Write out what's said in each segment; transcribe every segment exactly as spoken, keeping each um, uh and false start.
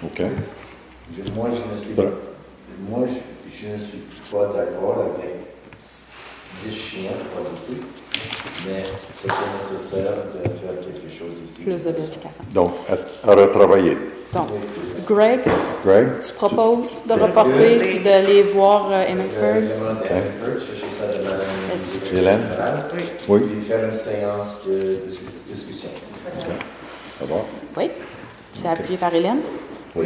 OK. Je, moi, je ne suis, Bon. moi, je, je ne suis pas d'accord avec dix chiens pour adopter, mais c'est pas nécessaire de faire quelque chose ici. Plus de vérification. Donc, à, à retravailler. Donc, Greg, Greg? tu proposes de reporter puis d'aller voir euh, Le Hemingford? règlement de Hemingford, chercher ça de Madame Est-ce- Hélène? Oui. Oui. Puis faire une séance de, de discussion. Ça va? Oui. C'est appuyé par Hélène? Oui.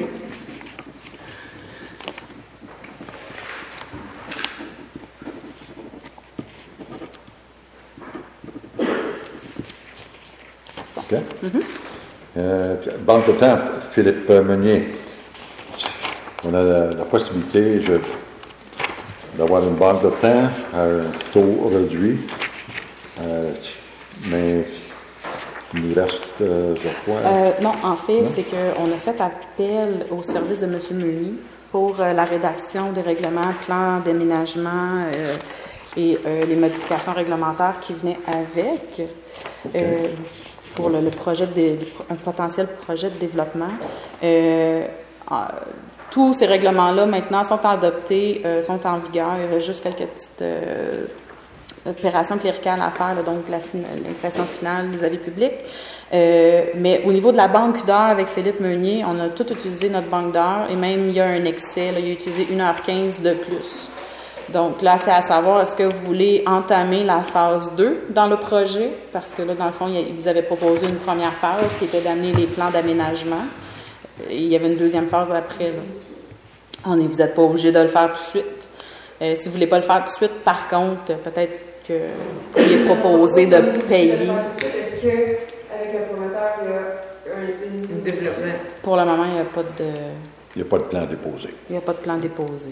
OK. Mm-hmm. Euh, banque de temps, Philippe Meunier. On a la, la possibilité je, d'avoir une banque de temps à un taux réduit, euh, mais il nous reste, euh, je crois. Euh, non, en fait, Non? c'est qu'on a fait appel au service de M. Meunier pour euh, la rédaction des règlements, plans d'aménagement euh, et euh, les modifications réglementaires qui venaient avec euh, pour le, le projet de, dé- un potentiel projet de développement. Euh, euh, tous ces règlements-là, maintenant, sont adoptés, euh, sont en vigueur. Il reste juste quelques petites euh, opérations cléricales à faire, là, donc la fin- l'impression finale, les avis publics. Euh, mais au niveau de la banque d'heures avec Philippe Meunier, on a tout utilisé notre banque d'heures et même il y a un excès, là, il a utilisé une heure quinze de plus. Donc là, c'est à savoir, est-ce que vous voulez entamer la phase deux dans le projet? Parce que là, dans le fond, il vous avez proposé une première phase qui était d'amener les plans d'aménagement. Et il y avait une deuxième phase après. Là. On est, vous n'êtes pas obligé de le faire tout de suite. Euh, si vous ne voulez pas le faire tout de suite, par contre, peut-être que vous pourriez proposer de payer. Est-ce qu'avec le promoteur, il y a un, une... Un développement. Pour le moment, il n'y a pas de, Il n'y a pas de plan déposé. il n'y a pas de plan déposé.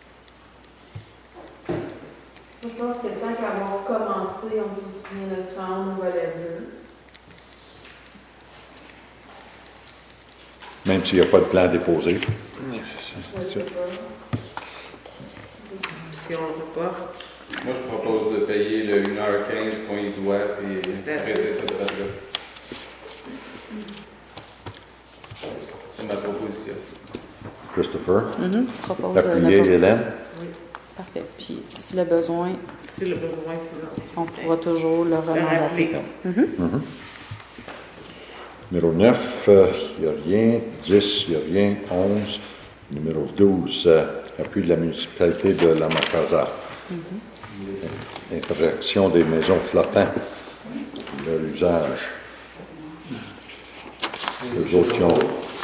Je pense que tant qu'avoir commencé, on peut aussi bien de se rendre au volet deux. Même s'il n'y a pas de plan déposé. Je sais pas. Si on le reporte, Moi, je propose de payer le une heure quinze qu'on y doit et traiter ça de là. C'est ma proposition. Christopher? Mhm. Propose D'appuyer le- Hélène? Parfait. Puis, si le besoin, si le besoin, c'est on pourra toujours le remandater. rappeler. Mhm. Mhm. Numéro neuf, il n'y a rien. dix, il n'y a rien. onze. Numéro douze, euh, appui de la municipalité de la Macasa. Mhm. Interaction des maisons flottantes. Leur usage. Les autres qui ont.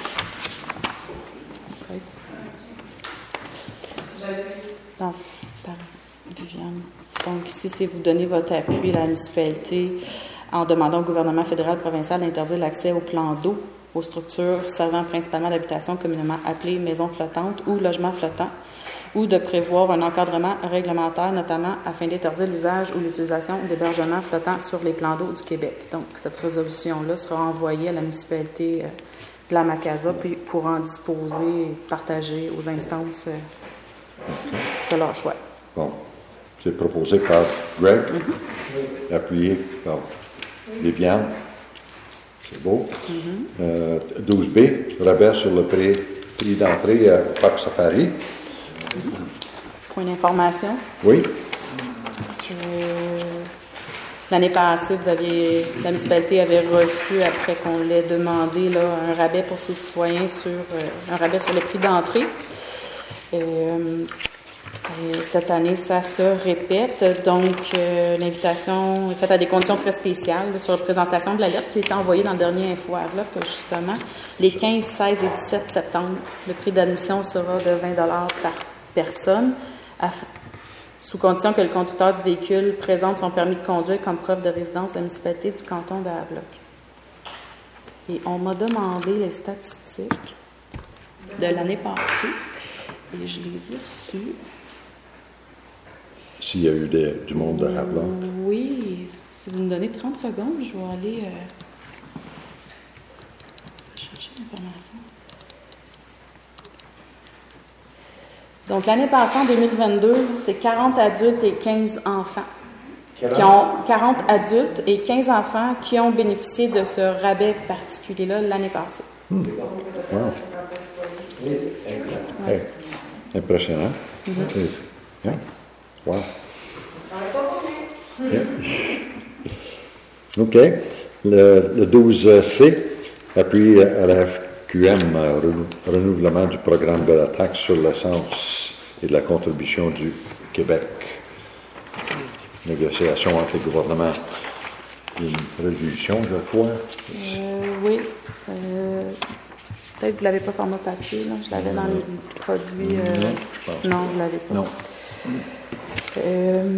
Donc, par Viviane. Donc, ici, c'est vous donner votre appui à la municipalité en demandant au gouvernement fédéral et provincial d'interdire l'accès aux plans d'eau aux structures servant principalement d'habitation communément appelées maisons flottantes ou logements flottants, ou de prévoir un encadrement réglementaire, notamment afin d'interdire l'usage ou l'utilisation d'hébergements flottants sur les plans d'eau du Québec. Donc, cette résolution-là sera envoyée à la municipalité euh, de la Macasa puis pour en disposer et partager aux instances euh, de leur choix. Bon. C'est proposé par Greg, appuyé par Viviane. C'est beau. Euh, douze B, rabais sur le prix, prix d'entrée à Parc Safari. Point d'information. Oui. Euh, L'année passée, vous aviez, la municipalité avait reçu, après qu'on l'ait demandé, là, un rabais pour ses citoyens sur euh, un rabais sur le prix d'entrée. Euh, et cette année, ça se répète. Donc, euh, l'invitation est faite à des conditions très spéciales là, sur la présentation de la lettre qui a été envoyée dans le dernier info enveloppe, justement. Les quinze, seize et dix-sept septembre, le prix d'admission sera de vingt dollars par personne, à, sous condition que le conducteur du véhicule présente son permis de conduire comme preuve de résidence de la municipalité du canton de Havelock. Et on m'a demandé les statistiques de l'année passée, et je les ai reçues. S'il y a eu des- du monde de Havelock. Oui, si vous me donnez trente secondes, je vais aller euh, chercher l'information. Donc, l'année passée, en deux mille vingt-deux, c'est quarante adultes et quinze enfants. Qui ont quarante adultes et quinze enfants qui ont bénéficié de ce rabais particulier-là l'année passée. Hmm. C'est bon. Wow. Oui, excellent. Hey, impressionnant. Mm-hmm. Et- yeah. Wow. Yeah. OK. Le, le douze C, appui à la F Q M, euh, renou- renouvellement du programme de la taxe sur l'essence et de la contribution du Québec. Négociation entre les gouvernements. Une résolution, je crois. Euh, oui. Euh, peut-être que vous ne l'avez pas format papier, là. Je l'avais dans les produits. euh, Non, je pense non, vous ne l'avez pas. Non. Euh,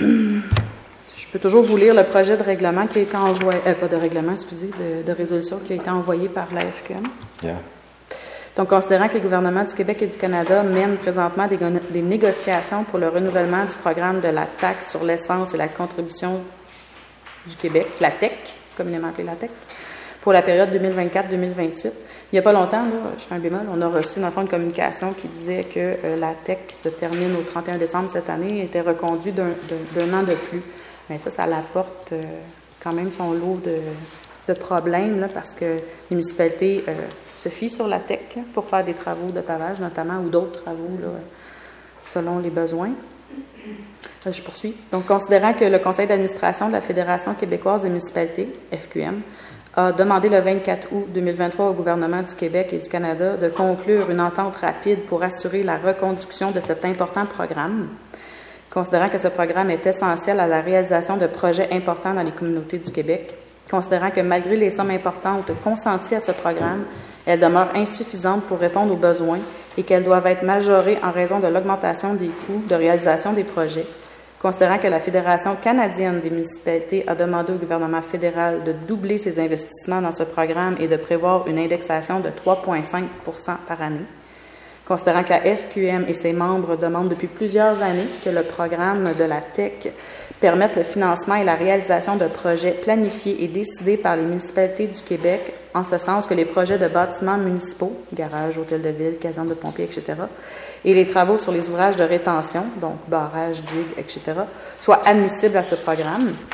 je peux toujours vous lire le projet de règlement qui a été envoyé, euh, pas de règlement, excusez, de, de résolution qui a été envoyé par la F Q M. Yeah. Donc, considérant que les gouvernements du Québec et du Canada mènent présentement des, go- des négociations pour le renouvellement du programme de la taxe sur l'essence et la contribution du Québec, la T E C, communément appelée la T E C, pour la période deux mille vingt-quatre deux mille vingt-huit. Il n'y a pas longtemps, là, je fais un bémol, on a reçu dans le fond une communication qui disait que euh, la T E C qui se termine au trente et un décembre cette année était reconduite d'un, d'un, d'un an de plus. Mais ça, ça apporte euh, quand même son lot de, de problèmes, là, parce que les municipalités euh, se fient sur la T E C pour faire des travaux de pavage notamment, ou d'autres travaux là, selon les besoins. Euh, je poursuis. Donc, considérant que le Conseil d'administration de la Fédération québécoise des municipalités, F Q M, a demandé le vingt-quatre août deux mille vingt-trois au gouvernement du Québec et du Canada de conclure une entente rapide pour assurer la reconduction de cet important programme, considérant que ce programme est essentiel à la réalisation de projets importants dans les communautés du Québec, considérant que malgré les sommes importantes consenties à ce programme, elles demeurent insuffisantes pour répondre aux besoins et qu'elles doivent être majorées en raison de l'augmentation des coûts de réalisation des projets, considérant que la Fédération canadienne des municipalités a demandé au gouvernement fédéral de doubler ses investissements dans ce programme et de prévoir une indexation de trois virgule cinq pour cent par année, considérant que la F Q M et ses membres demandent depuis plusieurs années que le programme de la T E C permette le financement et la réalisation de projets planifiés et décidés par les municipalités du Québec, en ce sens que les projets de bâtiments municipaux, garages, hôtels de ville, casernes de pompiers, et cetera, et les travaux sur les ouvrages de rétention, donc barrages, digues, et cetera, soient admissibles à ce programme. Donc,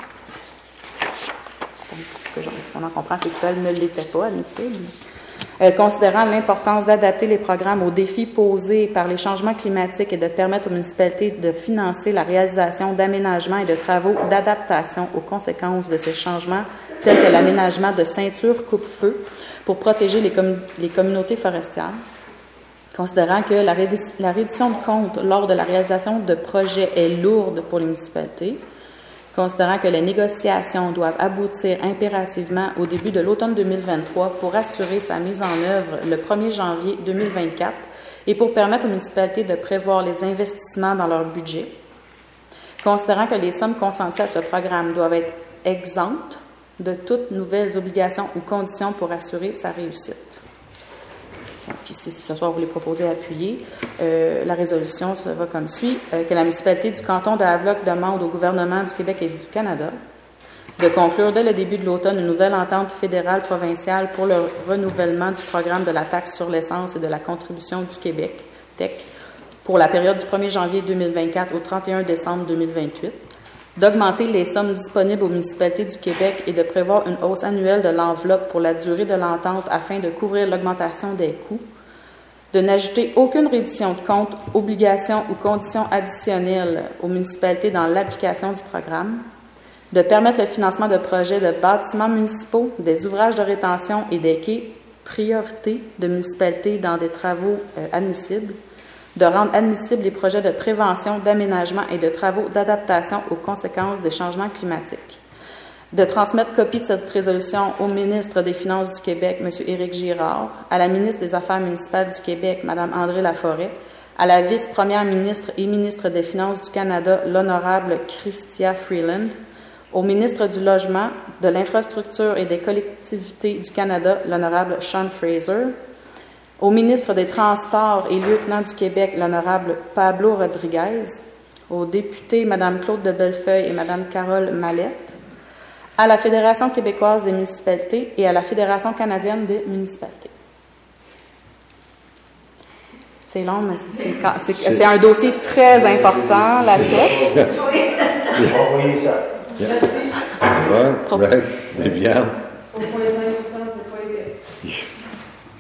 ce que on en comprend, c'est que ça ne l'était pas admissible. Euh, considérant l'importance d'adapter les programmes aux défis posés par les changements climatiques et de permettre aux municipalités de financer la réalisation d'aménagements et de travaux d'adaptation aux conséquences de ces changements, tels que l'aménagement de ceintures coupe-feu pour protéger les, commun- les communautés forestières. Considérant que la, rédi- la reddition de comptes lors de la réalisation de projets est lourde pour les municipalités, considérant que les négociations doivent aboutir impérativement au début de l'automne deux mille vingt-trois pour assurer sa mise en œuvre le premier janvier deux mille vingt-quatre et pour permettre aux municipalités de prévoir les investissements dans leur budget, considérant que les sommes consenties à ce programme doivent être exemptes de toutes nouvelles obligations ou conditions pour assurer sa réussite. Puis si ce soir vous les proposez à appuyer, euh, la résolution se va comme suit, euh, que la municipalité du canton de Havelock demande au gouvernement du Québec et du Canada de conclure dès le début de l'automne une nouvelle entente fédérale provinciale pour le renouvellement du programme de la taxe sur l'essence et de la contribution du Québec, T E C, pour la période du premier janvier deux mille vingt-quatre au trente et un décembre deux mille vingt-huit, d'augmenter les sommes disponibles aux municipalités du Québec et de prévoir une hausse annuelle de l'enveloppe pour la durée de l'entente afin de couvrir l'augmentation des coûts, de n'ajouter aucune reddition de compte, obligation ou conditions additionnelles aux municipalités dans l'application du programme, de permettre le financement de projets de bâtiments municipaux, des ouvrages de rétention et des quais, priorité de municipalités dans des travaux euh, admissibles, de rendre admissibles les projets de prévention, d'aménagement et de travaux d'adaptation aux conséquences des changements climatiques, de transmettre copie de cette résolution au ministre des Finances du Québec, M. Éric Girard, à la ministre des Affaires municipales du Québec, Mme André Laforêt, à la vice-première ministre et ministre des Finances du Canada, l'honorable Chrystia Freeland, au ministre du Logement, de l'Infrastructure et des Collectivités du Canada, l'honorable Sean Fraser, au ministre des Transports et lieutenant du Québec, l'honorable Pablo Rodriguez, aux députés Mme Claude de Bellefeuille et Mme Carole Mallette, à la Fédération québécoise des municipalités et à la Fédération canadienne des municipalités. C'est long, mais c'est, c'est, c'est un dossier très important, la T E C. Envoyez ça. Yeah. Right, right. Viviane. Au point cinq pour cent, c'est pas épais.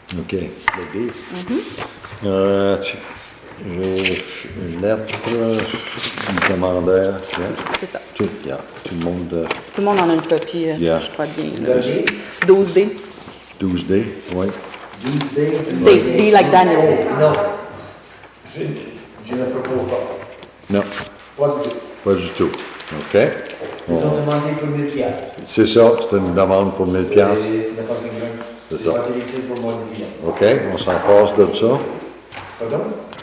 OK. Le D. Euh, tu- J'ai une lettre du commandeur. Yeah. C'est ça. Tout, yeah. Tout le monde. euh, Tout le monde en a une copie, euh, Yeah. je crois bien. là. Le D, douze D. douze D, oui. douze D. D, D like Daniel. Non. Je, je ne propose pas. Non, Pas du tout. pas du tout. OK. Ils ont On- demandé pour mille piastres. C'est ça, c'est une demande pour mille piastres. Et ce n'est pas si grand. C'est C'est ça. pas utilisé pour moi de bien. OK, on s'en passe de ça. Pardon?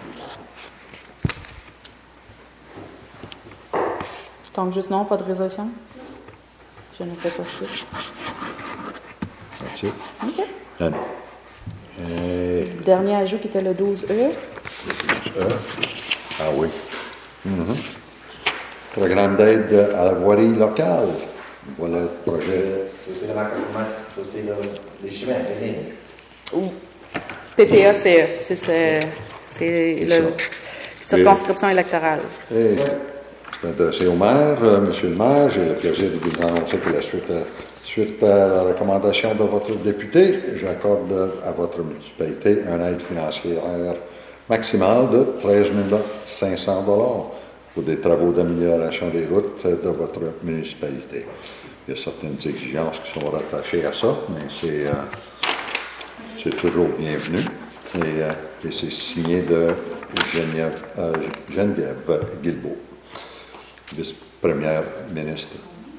Donc, juste non, pas de résolution? Je ne fais pas suite. That's it. OK. And, et, Dernier ajout qui était le douze E. euh, ah oui. Mhm. Programme d'aide à la voirie locale. Voilà le projet. Euh, Ça, c'est le raccordement. Ça, c'est le, les chemins, les lignes. Ou P P A C E. C'est ce- c'est le circonscription électorale. Et c'est adressé au maire. Euh, Monsieur le maire, j'ai le plaisir de vous annoncer que la suite, à, suite à la recommandation de votre député, j'accorde à votre municipalité une aide financière maximale de treize mille cinq cents dollars pour des travaux d'amélioration des routes de votre municipalité. Il y a certaines exigences qui sont rattachées à ça, mais c'est, euh, c'est toujours bienvenu. Et, euh, et c'est signé de Geneviève, euh, Geneviève Guilbeault, vice-première ministre.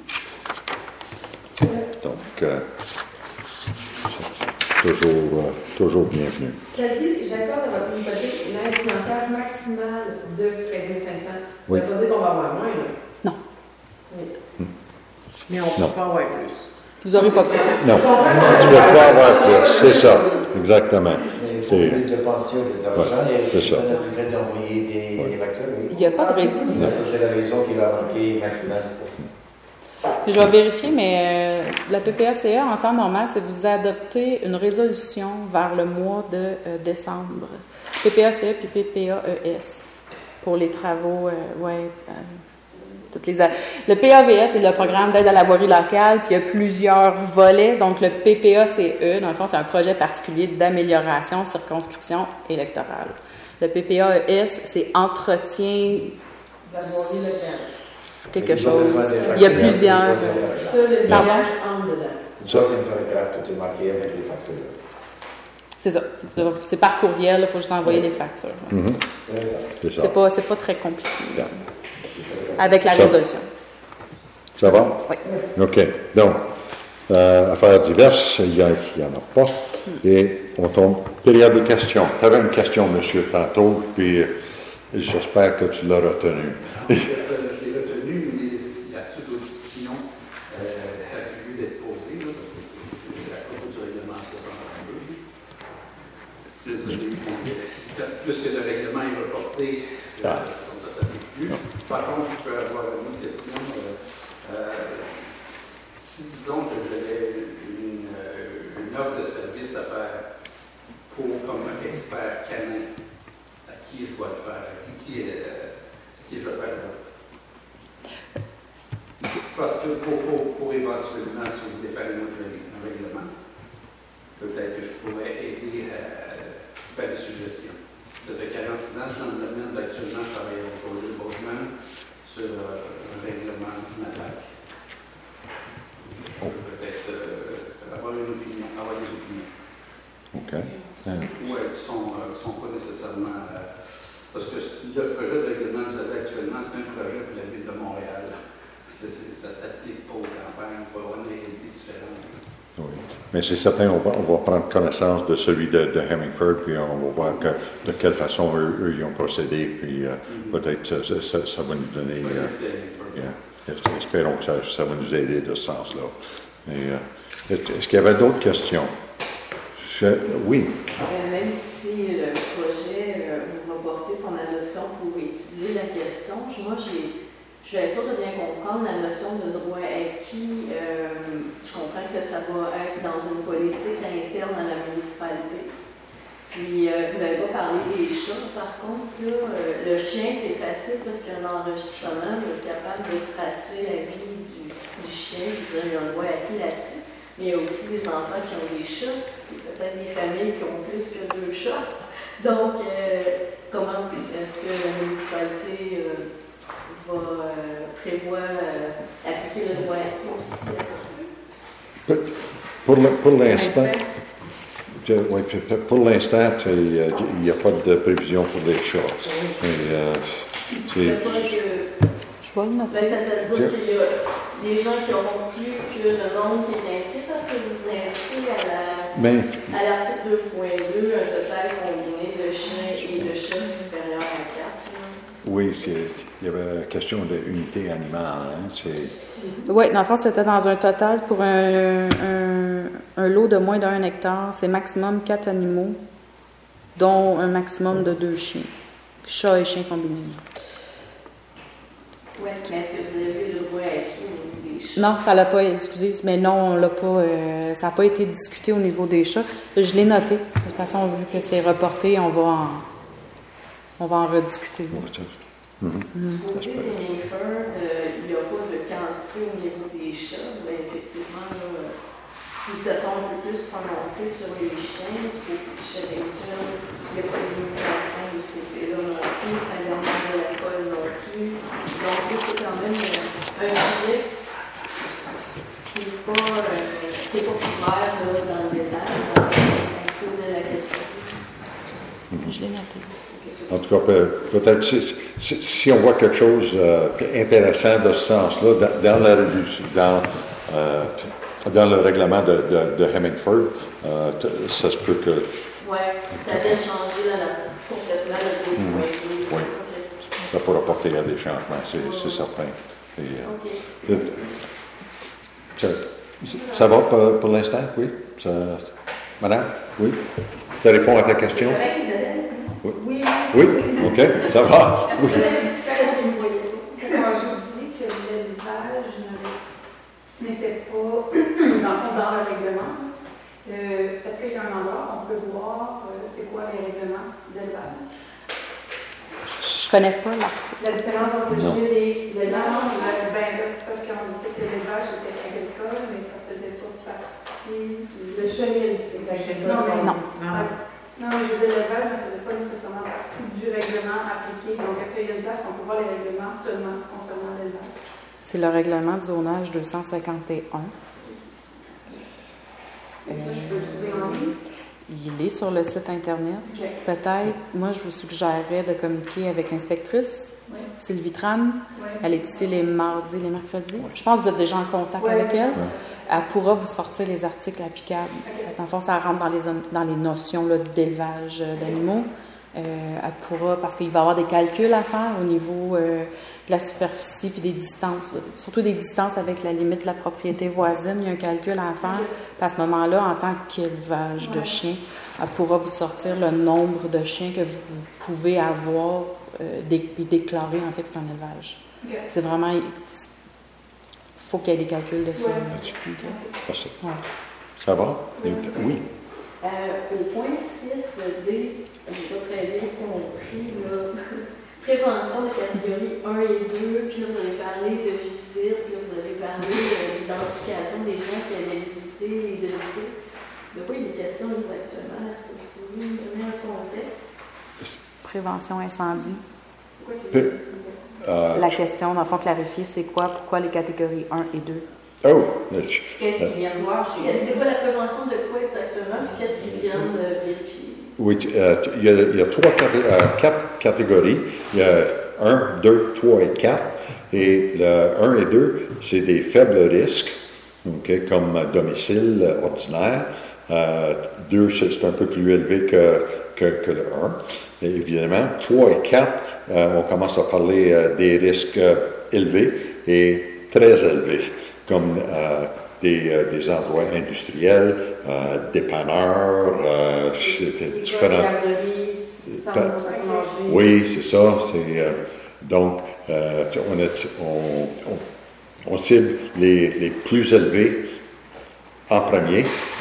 Donc, euh, c'est toujours, euh, toujours bienvenu. Ça dit, j'accorde à votre municipalité une aide financière maximale de treize mille cinq cents. Oui. Ça veut pas dire qu'on va avoir moins, là. Non. Oui. Mais on Non. peut pas avoir plus. Vous n'aurez pas plus. Non, tu ne peux pas avoir plus, c'est ça, exactement. Mais il faut C'est- plus de pension et d'argent. Ouais, Et c'est si ça. ça nécessite d'envoyer des, Ouais. des factures, oui. Il n'y a pas de règle. Mais ça, c'est la raison qui va manquer maximum. Je vais vérifier, mais euh, la P P A C E, en temps normal, c'est vous adoptez une résolution vers le mois de euh, décembre. P P A C E puis P P A E S pour les travaux, euh, ouais, euh, toutes les a- le P A V S, c'est le programme d'aide à la voirie locale, puis il y a plusieurs volets. Donc, le P P A C E, dans le fond, c'est un projet particulier d'amélioration, circonscription électorale. Le P P A E S, c'est entretien Va voir le terme. quelque Ils ont chose. besoin des Il y a factures. plusieurs. Ça, le Pardon? village entre dedans. Ça, c'est une paragraphe, tout est marqué avec les factures. C'est ça. C'est- C'est par courriel, il faut juste envoyer les factures. Mhm, C'est ça. c'est ça. C'est pas, c'est pas très compliqué. Avec la Ça. résolution. Ça va? Oui. OK. Donc, euh, affaires diverses, il n'y en a pas. Et on tombe. Période de questions. Tu avais une question, monsieur, tantôt, puis euh, j'espère que tu l'as retenue. Je l'ai retenu, mais la suite aux discussions euh, a lieu d'être posée, là, parce que c'est la cause du règlement soixante et un. C'est ça, j'ai- plus que le règlement est reporté, euh, Ah. comme ça, ça n'est plus. Par contre, je peux avoir une autre question. euh, euh, si disons que j'avais une, euh, une offre de service à faire pour comme un expert canin, à qui je dois le faire, à qui, qui, euh, qui je dois faire le Parce que pour, pour, pour éventuellement, si vous voulez faire un autre règle- un règlement, peut-être que je pourrais aider à faire des suggestions. Ça fait quarante-six ans que je suis dans le domaine, actuellement je travaille au projet de Boschman sur euh, un règlement du matraque. Peut-être euh, avoir une opinion, avoir des opinions. OK. Euh, Oui, qui sont, euh, qui sont pas nécessairement. euh, parce que le projet de règlement que vous avez actuellement, c'est un projet pour la ville de Montréal. C'est, c'est, ça ne s'applique pas aux campagnes, il faut avoir une réalité différente. Oui. Mais c'est certain, on va, on va prendre connaissance de celui de, de Hemingford, puis on va voir que, de quelle façon eux, eux, ils ont procédé, puis euh, peut-être ça, ça, ça, ça va nous donner. euh, yeah. Espérons que ça, ça va nous aider de ce sens-là. Mais, euh, est-ce qu'il y avait d'autres questions? Je- oui. Euh, même si le projet euh, vous reportez son adoption pour étudier la question, moi, j'ai, je vais être sûre de bien comprendre la notion de droit acquis. Euh, je comprends que ça va être dans une politique interne à la municipalité. Puis, euh, vous n'avez pas parlé des chats, par contre. Là, euh, le chien, c'est facile parce qu'il y a un enregistrement, vous êtes capable de tracer la vie du, du chien, puis il y a un droit acquis là-dessus. Mais il y a aussi des enfants qui ont des chats, puis peut-être les familles familles qui ont plus que deux chats. Donc, euh, comment est-ce que la municipalité euh, va euh, prévoir euh, appliquer le droit acquis aussi là-dessus? Pour, le, pour l'instant, tu- oui, tu- pour l'instant, tu- il n'y a pas de prévision pour les chats. Et, euh, Il n'y a c'est- pas de... Je vais le noter. Ben, c'est-à-dire qu'il y a des gens qui auront plus que le nombre qui est inscrit parce que vous inscrivez à la- mais à l'article deux point deux un total combiné de chiens et de chats supérieur à quatre. oui, c'est- il y avait la question de unité animale. Hein, c'est, Oui, dans le fond, c'était dans un total pour un, un, un lot de moins d'un hectare. C'est maximum quatre animaux, dont un maximum de deux chiens. Chats et chiens combinés. Oui, mais est-ce que vous avez le droit acquis au niveau des chats? Non, ça l'a pas, excusez, mais non, on l'a pas, euh, ça n'a pas été discuté au niveau des chats. Je l'ai noté. De toute façon, vu que c'est reporté, on va en, on va en rediscuter. bon, ça- Mhm. Du côté des mammifères, euh, il n'y a pas de quantité au niveau des chats, mais effectivement, là, euh, ils se sont un peu plus prononcés sur les chiens. Du côté du Chevington, il n'y a pas de limitation de ce côté-là non plus, Saint-Bernard de la Colle non plus. Donc, tu sais, c'est quand même euh, un sujet qui n'est pas, euh, qui est pas couvert là, dans le détail. Donc, on se posait la question. Je l'ai noté. En tout cas, peut- peut-être si, si- si on voit quelque chose euh, intéressant de ce sens-là dans, dans, la revue- dans, euh, dans le règlement de, de, de Hemingford, euh, t- ça se peut que. Oui, ça vient changer là, là, complètement le deux point deux. Oui. Ça pourra porter à des changements, c'est, c'est certain. Et, euh, OK. ça, ça va pour, pour l'instant, oui? Ça- Madame? Oui? Ça répond à ta question? Correct, Isabelle? Oui. Oui. Oui? OK, ça va? Oui. Qu'est-ce que vous voyez pas? Quand j'ai dit que l'élevage ne- n'était pas, dans le fond, dans le règlement, euh, est-ce qu'il y a un endroit où on peut voir euh, c'est quoi les règlements d'élevage? Je connais pas l'article. La différence entre le Non. gilet et l'élevage, ben, ben, là, parce qu'on disait que l'élevage était agricole, mais ça faisait pas partie. Le chenil était agricole. Non, mais Non. Ouais. Non, mais je veux dire, l'élevage ne faisait pas nécessairement partie du règlement appliqué. Donc, est-ce qu'il y a une place où on peut voir les règlements seulement concernant l'élevage? C'est le règlement de zonage deux cent cinquante et un. Et ça, je peux le trouver en ligne. Il est sur le site Internet. OK. Peut-être, moi, je vous suggérerais de communiquer avec l'inspectrice, Oui. Sylvie Tran. Oui. Elle est ici les mardis, les mercredis. Je pense que vous êtes déjà en contact Ouais. avec elle. Ouais. Elle pourra vous sortir les articles applicables. Parce qu'en fait, ça rentre dans les, dans les notions là, d'élevage euh, d'animaux. Euh, elle pourra, parce qu'il va y avoir des calculs à faire au niveau euh, de la superficie puis des distances, là. Surtout des distances avec la limite de la propriété voisine. Il y a un calcul à faire. Puis à ce moment-là, en tant qu'élevage de Ouais. chiens, elle pourra vous sortir le nombre de chiens que vous pouvez avoir euh, dé- puis déclarer en fait que c'est un élevage. OK. C'est vraiment. Il faut qu'il y ait des calculs de fait. Ouais. Ok. Merci. Ouais. Ça va? Oui. Oui. Euh, au point six D, je n'ai pas très bien compris, là. Prévention de catégorie un et deux, puis là, vous avez parlé de visite, puis là, vous avez parlé de l'identification des gens qui allaient visiter les domiciles. De quoi il est question exactement? Est-ce que vous pouvez me donner un contexte? Prévention incendie. C'est quoi qui Peu- Euh, La question, dans le fond, clarifier, c'est quoi, pourquoi les catégories un et deux? oh, Qu'est-ce qu'ils viennent voir chez vous? C'est quoi la prévention de quoi exactement? Puis qu'est-ce qu'ils viennent euh, vérifier? oui, tu- euh, tu- il y a, il y a trois, caté- euh, quatre catégories. Il y a un, deux, trois et quatre. Et le un et deux, c'est des faibles risques, ok, comme domicile euh, ordinaire. Euh, deux, c'est c'est un peu plus élevé que, que, que le un. Et évidemment, trois et quatre, euh, on commence à parler euh, des risques euh, élevés et très élevés, comme euh, des, euh, des endroits industriels, euh, dépanneurs, euh, c'est- différents. garderies, centres de personnes âgées. Oui, c'est ça. C'est, euh, donc, euh, on, a- on- on- on cible les, les plus élevés en premier.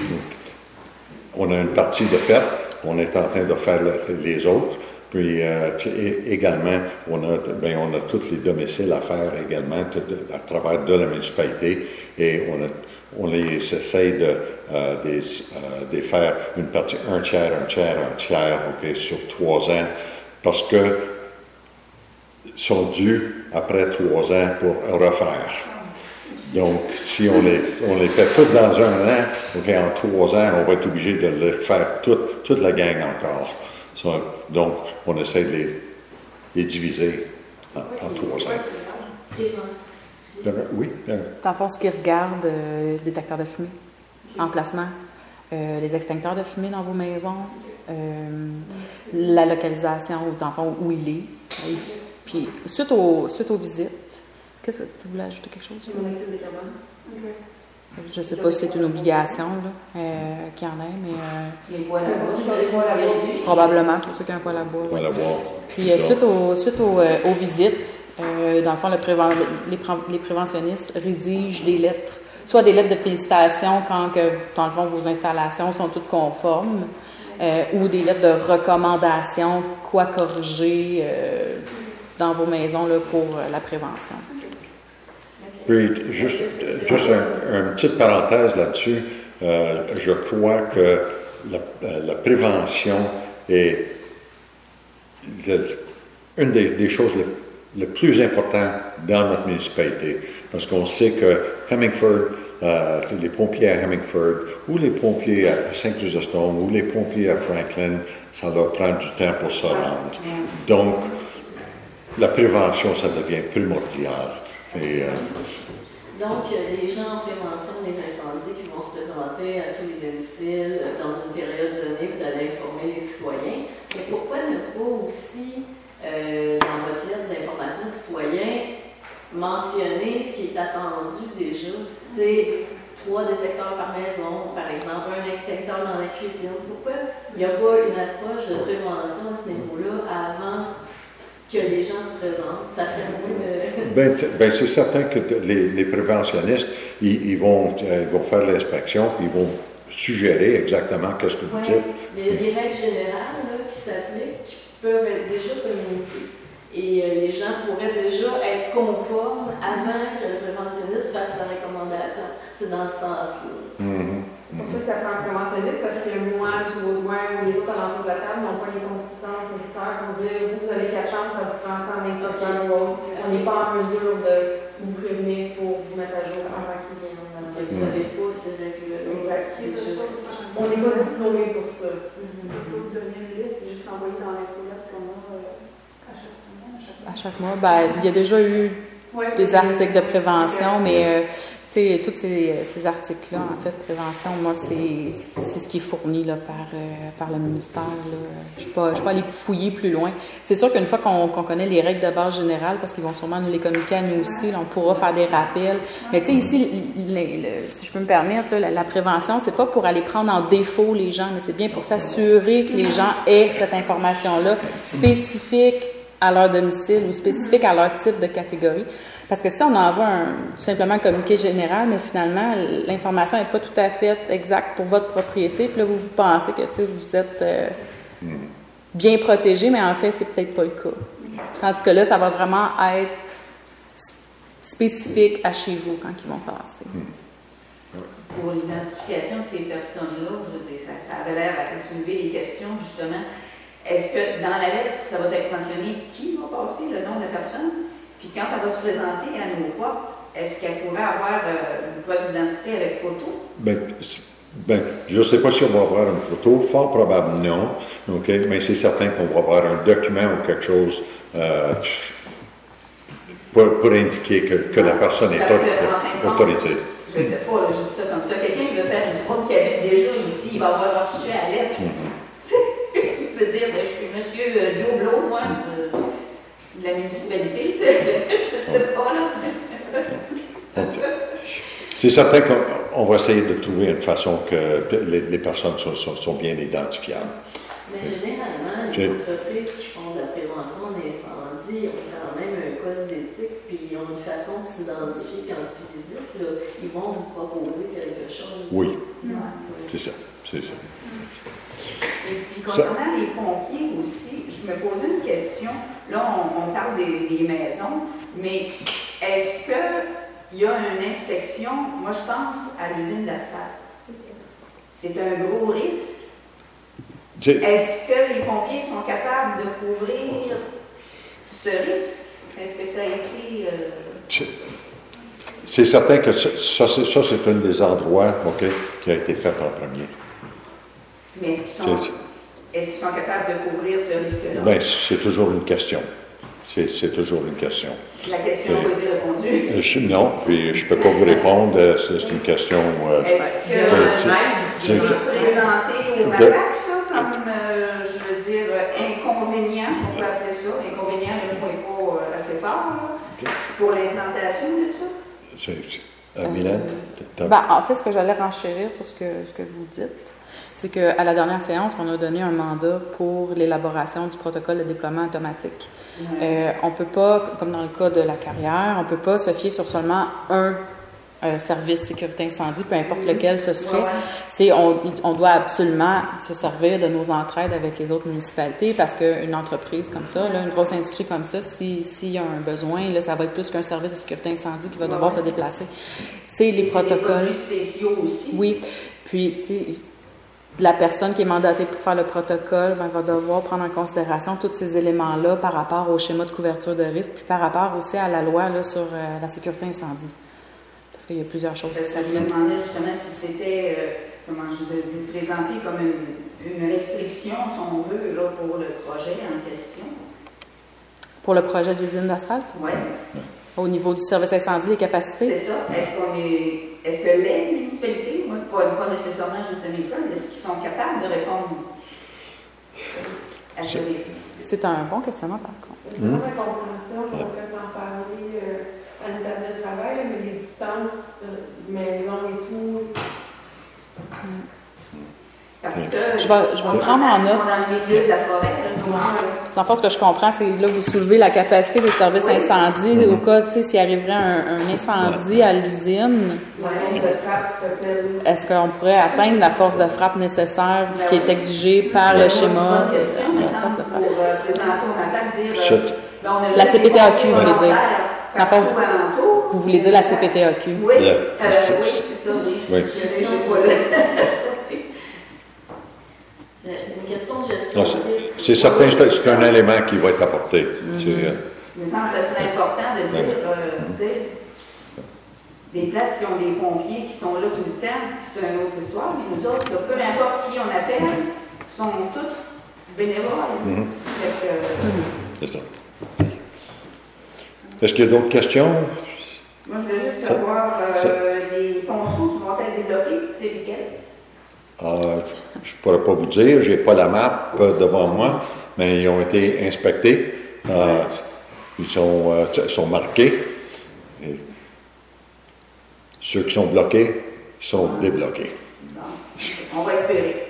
On a une partie de fait. On est en train de faire le- les autres. Puis euh, et- également, on a, ben, on a tous les domiciles à faire également tout de- à travers de la municipalité. Et on, a- on les essaye de, euh, des, euh, des faire une partie, un tiers, un tiers, un tiers, OK, sur trois ans, parce que sont dus après trois ans pour refaire. Donc, si on les, on les fait toutes dans un an, OK, en trois ans, on va être obligé de les faire toute, toute la gang encore. Ça, donc, on essaie de les, les diviser en, en trois ans. Oui. Dans le fond, ce qui regarde, euh, détecteurs de fumée, emplacement, euh, les extincteurs de fumée dans vos maisons, euh, la localisation, dans le fond, où il est. Puis, suite, au, suite aux visites, qu'est-ce que tu voulais ajouter quelque chose? Monoxyde de carbone. Je ne sais pas si c'est une obligation là, euh, qu'il y en ait, mais euh, Les poils à bois. probablement pour ceux qui ont un poêle à bois. On va Ouais. l'avoir. Puis euh, suite, au, suite au, euh, aux visites, euh, dans le fond, le préven les, pré les préventionnistes rédigent des lettres, soit des lettres de félicitations quand que, dans le fond, vos installations sont toutes conformes, euh, ou des lettres de recommandation, quoi corriger euh, dans vos maisons là, pour euh, la prévention. Puis, juste, juste un, une petite parenthèse là-dessus, euh, je crois que la, la prévention est le, une des, des choses les, les plus importantes dans notre municipalité. Parce qu'on sait que Hemingford, euh, les pompiers à Hemingford, ou les pompiers à Saint-Chrysostome, ou les pompiers à Franklin, ça leur prend du temps pour se rendre. Donc, la prévention, ça devient primordial. Et, euh, Donc, les gens en prévention des incendies qui vont se présenter à tous les domiciles dans une période donnée, vous allez informer les citoyens. Mais pourquoi ne pas aussi, euh, dans votre lettre d'information citoyen, mentionner ce qui est attendu déjà? Tu sais, trois détecteurs par maison, par exemple, un extincteur dans la cuisine. Pourquoi il n'y a pas une approche de prévention à ce niveau-là avant que les gens se présentent? Ça fait moins de... Ben, ben c'est certain que les, les préventionnistes, ils, ils, vont, euh, ils vont faire l'inspection, puis ils vont suggérer exactement qu'est-ce que vous Ouais, dites. mais il y a des règles générales là, qui s'appliquent, qui peuvent être déjà communiquées. Et euh, les gens pourraient déjà être conformes avant que le préventionniste fasse sa recommandation. C'est dans ce sens-là. Mm-hmm. C'est pour ça que ça prend un préventionniste, parce que moi, M. Baudouin ou les autres alentours de la table n'ont pas les consistances nécessaires pour dire vous, vous avez quatre chambres, ça vous prend tant d'instructeurs ou autre. On n'est pas en mesure de vous prévenir pour vous mettre à jour avant qu'il vienne. Donc, vous ne savez pas ces règles-là. Exact. On n'est pas diplômé pour ça. Mhm. On peut vous donner une liste et juste envoyer dans l'infolette qu'on a euh, à chaque semaine, à chaque mois. À chaque mois, ben, il y a déjà eu Ouais, des c'est- articles de prévention, mais euh, tu sais, tous ces, ces articles-là, en fait, prévention, moi, c'est ce qui est fourni là, par, euh, par le ministère. Là. Je ne suis pas, je suis pas allée fouiller plus loin. C'est sûr qu'une fois qu'on qu'on connaît les règles de base générales, parce qu'ils vont sûrement nous les communiquer à nous aussi, là, on pourra faire des rappels. Mais tu sais, ici, le, le, le, si je peux me permettre, là, la, la prévention, c'est pas pour aller prendre en défaut les gens, mais c'est bien pour s'assurer que les gens aient cette information-là spécifique à leur domicile ou spécifique à leur type de catégorie. Parce que si on envoie un, tout simplement un communiqué général, mais finalement, l'information n'est pas tout à fait exacte pour votre propriété, puis là, vous, vous pensez que vous êtes euh, bien protégé, mais en fait, c'est peut-être pas le cas. Tandis que là, ça va vraiment être spécifique à chez vous quand ils vont passer. Pour l'identification de ces personnes-là, je veux dire, ça, ça avait l'air à soulever des questions, justement. Est-ce que dans la lettre, ça va être mentionné qui va passer, le nom de la personne? Puis quand elle va se présenter à nos portes, est-ce qu'elle pourrait avoir euh, une preuve d'identité avec photo? Ben, ben, je ne sais pas si on va avoir une photo, fort probable non, OK, mais c'est certain qu'on va avoir un document ou quelque chose euh, pour, pour indiquer que, que la personne est Parce que, en fin de compte, autorisée. Je ne sais pas, là, je dis ça comme ça. Quelqu'un qui veut faire une fraude qui habite déjà ici, il va avoir reçu à la lettre. Mm-hmm. Il peut dire, ben, je suis monsieur euh, Joe Blow, moi, euh, de la municipalité, tu sais. Je ne sais pas, là. C'est certain qu'on va essayer de trouver une façon que les, les personnes sont, sont, sont bien identifiables. Mais généralement, les entreprises qui font de la prévention d'incendie ont quand même un code d'éthique, puis ils ont une façon de s'identifier quand ils visitent. Là, ils vont vous proposer quelque chose. Oui, Ouais. c'est ça, c'est ça. Et puis concernant les pompiers aussi, je me posais une question. Là, on, on parle des, des maisons, mais est-ce qu'il y a une inspection? Moi, je pense à l'usine d'asphalte. c'est un gros risque. C'est- Est-ce que les pompiers sont capables de couvrir ce risque? Est-ce que ça a été... euh, c'est- C'est certain que ça, ça, c'est, ça, c'est un des endroits ok, qui a été fait en premier. Mais est-ce qu'ils sont, C'est- est-ce qu'ils sont capables de couvrir ce risque-là? Ben, c'est toujours une question. C'est, c'est toujours une question. La question n'a pas été répondue. Euh, je- non, puis je ne peux pas vous répondre. euh, C'est, c'est une question. euh, Est-ce que euh, c'est c'est- présenté au De- MAPAC, ça, comme, euh, je veux dire, inconvénient, si on peut appeler ça, inconvénient, le mot n'est pas euh, assez fort, là, pour l'implantation de ça? c'est, c'est, à Milan, t'as- Ben, en fait, ce que j'allais renchérir sur ce que, ce que vous dites, c'est qu'à la dernière séance, on a donné un mandat pour l'élaboration du protocole de déploiement automatique. Euh, on ne peut pas, comme dans le cas de la carrière, on ne peut pas se fier sur seulement un euh, service sécurité incendie, peu importe lequel ce serait. Ouais, ouais. C'est, on, on doit absolument se servir de nos entraides avec les autres municipalités parce qu'une entreprise comme ça, là, une grosse industrie comme ça, si, s'il y a un besoin, là, ça va être plus qu'un service de sécurité incendie qui va devoir Ouais. se déplacer. C'est les Et c'est des protocoles. produits spéciaux aussi. Oui. Puis, tu sais, la personne qui est mandatée pour faire le protocole ben, va devoir prendre en considération tous ces éléments-là par rapport au schéma de couverture de risque, puis par rapport aussi à la loi là, sur euh, la sécurité incendie. Parce qu'il y a plusieurs choses qui Parce que je me s'appliquent. demandais justement si c'était, euh, comment je vous ai dit, présenté comme une, une restriction, si on veut, là, pour le projet en question. Pour le projet d'usine d'asphalte, Oui, au niveau du service incendie, les capacités, c'est ça. Est-ce qu'on est. Est-ce que les municipalités, moi, pas, pas nécessairement juste Hamilton, est-ce qu'ils sont capables de répondre à ce risque? c'est un bon questionnement par contre. C'est pas ma compréhension, on pourrait s'en parler euh, à une table de travail, là, mais les distances de maison et tout. Parce que. Je vais- je vais on prendre en s'entend qu'ils note. sont dans le milieu de la forêt, là, donc, euh, Dans le fond, ce que je comprends, c'est là, vous soulevez la capacité des services incendies au cas, tu sais, s'il arriverait un, un incendie à l'usine, La nombre de frappes, s'il te plaît. est-ce qu'on pourrait atteindre la force de frappe nécessaire qui est exigée par le schéma? C'est une bonne question, il me La force semble, de frappe. pour euh, présenter au MAPAC, dire. Je- euh, ben, on a La juste C P T A Q, des vous voulez dire. volontaires Dans le fond, partout alentour. Vous voulez dire la C P T A Q? Oui, La- euh, oui, c'est ça. Oui. Je sais, je suis pas là. C'est une question de gestion Non, de c'est, risque. c'est certain que c'est, c'est un élément qui va être apporté. C'est, euh, Il me semble que ce serait important de dire, euh, tu sais, des places qui ont des pompiers qui sont là tout le temps, c'est une autre histoire, mais nous autres, là, peu importe qui on appelle, sont tous bénévoles. Mhm. Fait que, euh, c'est ça. Est-ce qu'il y a d'autres questions? moi, je voulais juste Ça- savoir euh, les ponceaux qui vont être débloqués, c'est lesquels? Euh, je ne pourrais pas vous dire, je n'ai pas la map euh, devant moi, mais ils ont été inspectés. Euh, ils sont, euh, ils sont marqués. Et ceux qui sont bloqués sont débloqués. Bon, on va espérer.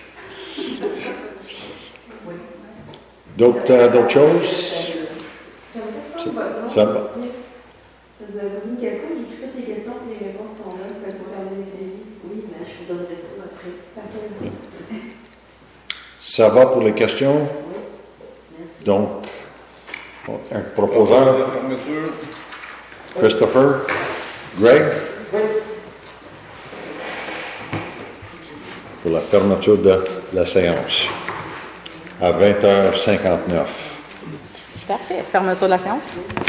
Oui. D'autres, euh, d'autres choses? J'aimerais prendre votre nom. Ça va. Vous avez posé une question, j'ai écrit toutes les questions et les réponses sont là, quand on termine les suivis. Oui, mais je vous donnerai ça après. Parfait, merci. Ça va pour les questions? Oui, merci. Donc, un proposeur, La fermeture. Christopher, Greg? Pour la fermeture de la séance à vingt heures cinquante-neuf. Parfait. Fermeture de la séance.